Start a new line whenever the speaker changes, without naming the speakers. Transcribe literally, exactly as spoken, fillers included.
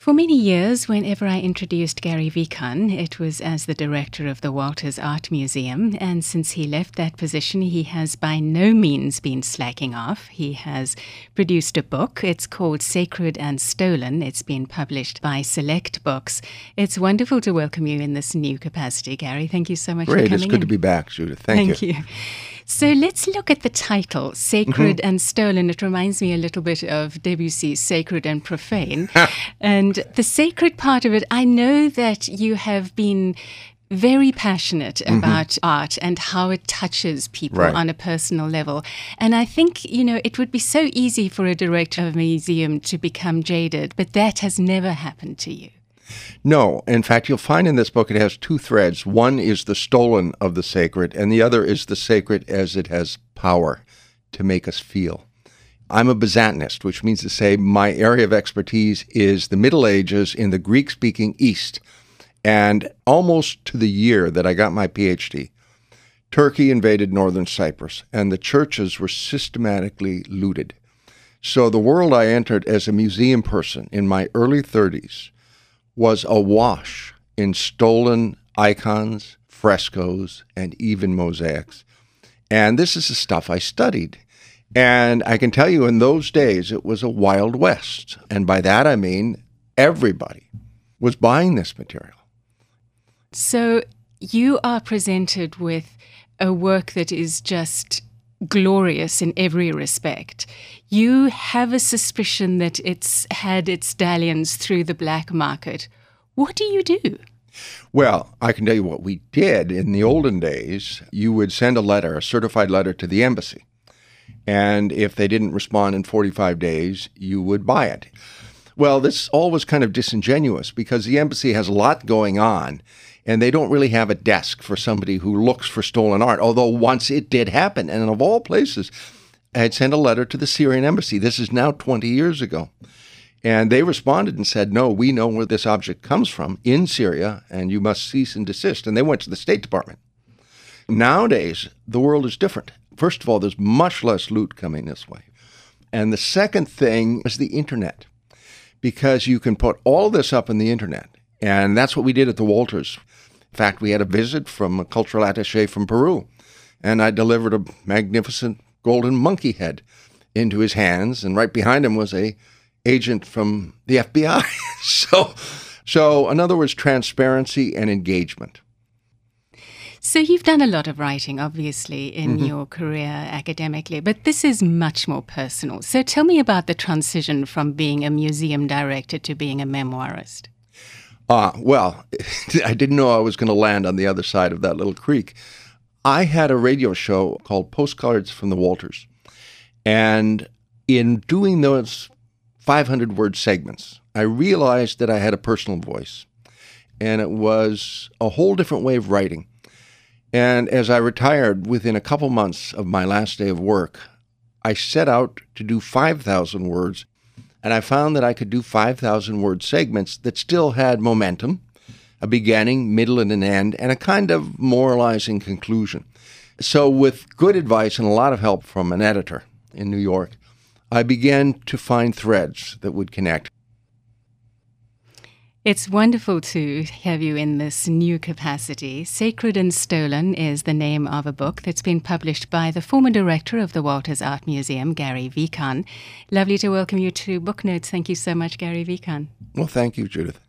For many years, whenever I introduced Gary Vikan, it was as the director of the Walters Art Museum, and since he left that position, he has by no means been slacking off. He has produced a book. It's called Sacred and Stolen. It's been published by Select Books. It's wonderful to welcome you in this new capacity, Gary. Thank you so much
Great.
for coming
It's good
in.
to be back, Judith. Thank,
Thank you. you. So let's look at the title, Sacred mm-hmm. and Stolen. It reminds me a little bit of Debussy's Sacred and Profane. And the sacred part of it, I know that you have been very passionate mm-hmm. about art and how it touches people
right.
on a personal level. And I think, you know, it would be so easy for a director of a museum to become jaded, but that has never happened to you.
No. In fact, you'll find in this book it has two threads. One is the stolen of the sacred, and the other is the sacred as it has power to make us feel. I'm a Byzantinist, which means to say my area of expertise is the Middle Ages in the Greek-speaking East. And almost to the year that I got my P H D, Turkey invaded northern Cyprus, and the churches were systematically looted. So the world I entered as a museum person in my early thirties was awash in stolen icons, frescoes, and even mosaics. And this is the stuff I studied. And I can tell you in those days, it was a Wild West. And by that I mean everybody was buying this material.
So you are presented with a work that is just glorious in every respect. You have a suspicion that it's had its dalliance through the black market. What do you do?
Well, I can tell you what we did. In the olden days, you would send a letter, a certified letter to the embassy. And if they didn't respond in forty-five days, you would buy it. Well, this all was kind of disingenuous because the embassy has a lot going on, and they don't really have a desk for somebody who looks for stolen art, although once it did happen. And of all places, I had sent a letter to the Syrian embassy. This is now twenty years ago. And they responded and said, no, we know where this object comes from in Syria, and you must cease and desist. And they went to the State Department. Nowadays, the world is different. First of all, there's much less loot coming this way. And the second thing is the internet, because you can put all this up on the internet. And that's what we did at the Walters. In fact, we had a visit from a cultural attaché from Peru, and I delivered a magnificent golden monkey head into his hands, and right behind him was a agent from the F B I. so, so in other words, transparency and engagement.
So you've done a lot of writing, obviously, in mm-hmm. your career academically, but this is much more personal. So tell me about the transition from being a museum director to being a memoirist.
Uh, well, I didn't know I was going to land on the other side of that little creek. I had a radio show called Postcards from the Walters. And in doing those five hundred word segments, I realized that I had a personal voice. And it was a whole different way of writing. And as I retired within a couple months of my last day of work, I set out to do five thousand words. And I found that I could do five thousand word segments that still had momentum, a beginning, middle, and an end, and a kind of moralizing conclusion. So with good advice and a lot of help from an editor in New York, I began to find threads that would connect.
It's wonderful to have you in this new capacity. Sacred and Stolen is the name of a book that's been published by the former director of the Walters Art Museum, Gary Vikan. Lovely to welcome you to Book Notes. Thank you so much, Gary Vikan.
Well, thank you, Judith.